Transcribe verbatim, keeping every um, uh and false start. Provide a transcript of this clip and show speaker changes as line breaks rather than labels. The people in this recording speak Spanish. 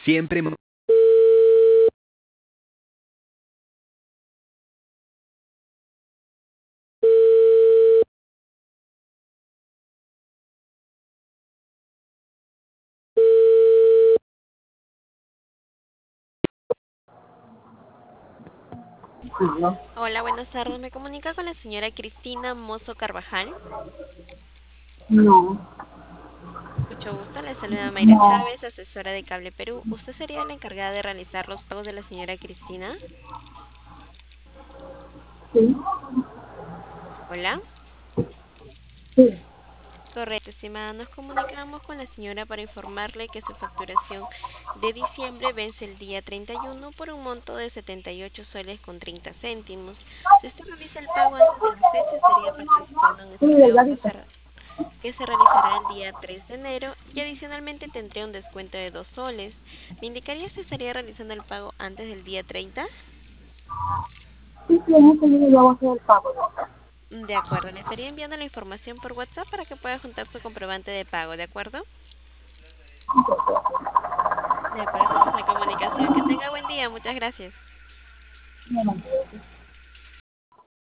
Siempre... mo-
No,
Hola, buenas tardes. Me comunica con la señora Cristina Mozo Carvajal.
no,
Mucho gusto. Le saluda Mayra
no,
Chávez, asesora de Cable Perú. ¿Usted sería la encargada de realizar los pagos de la señora Cristina?
sí,
Hola.
sí,
Correcto, estimada. Nos comunicamos con la señora para informarle que su facturación de diciembre vence el día treinta y uno por un monto de setenta y ocho soles con treinta céntimos. Si usted realiza el pago antes de la fecha, estaría participando en
sí,
este rebozo
delgadito.
que se realizará el día tres de enero y adicionalmente tendría un descuento de dos soles. ¿Me indicaría si estaría realizando el pago antes del día treinta?
Sí, sí, en este video yo voy a hacer el pago.
De acuerdo, le estaría enviando la información por WhatsApp para que pueda juntar su comprobante de pago, ¿de acuerdo? De acuerdo, estamos en comunicación. Que tenga buen día, muchas gracias.
No, no, no.